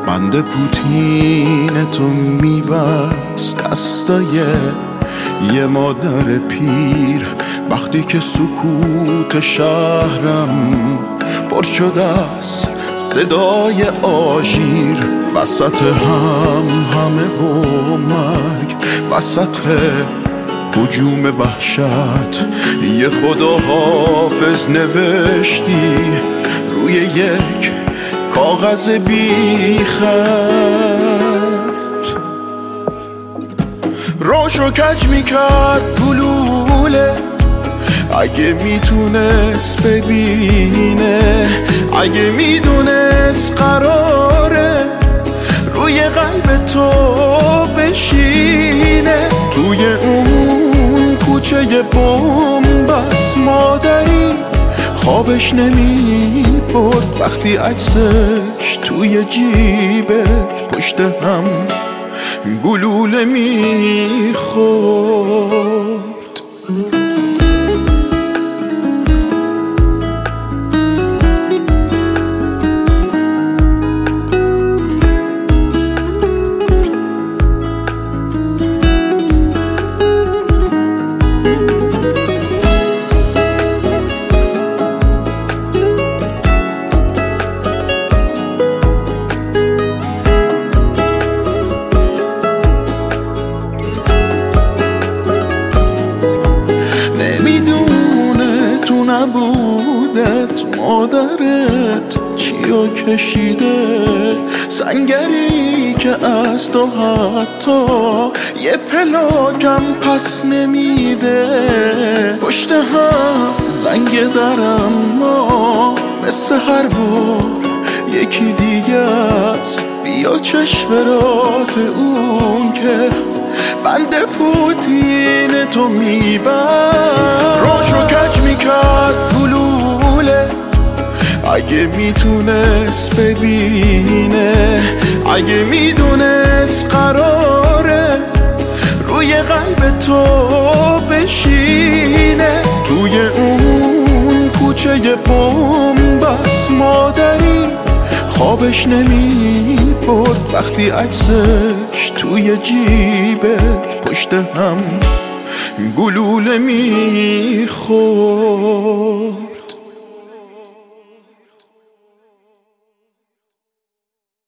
بند پوتین تو میبست دستای یه مادر پیر. وقتی که سکوت شهرم پر شده از صدای آژیر، وسط همه و مرگ، وسط هجوم وحشت، یه خداحافظ نوشتی روی یک کاغذ بی خط. روشو کج میکرد گلوله، اگه میتونست ببینه، اگه میدونست قراره روی قلب تو بشینه. توی اون کوچه بنبست مادری خوابش نمی برد وقتی عکسش توی جیبش پشت هم گلوله میخورد. نبودت مادرت چیو کشیده، سنگری که از تو حتی یه پلاکم پس نمیده. پشت هم زنگ درم ما مثل هر بار یکی دیگه است. بیا چشم رات اون که بند پوتین تو میبر. روشو کج میکرد گلوله، اگه میتونست ببینه، اگه میدونست قراره روی قلب تو بشینه. توی اون کوچه بنبست مادری خوابش نمی برد وقتی عکسش توی جیبش پشت هم گلوله میخورد.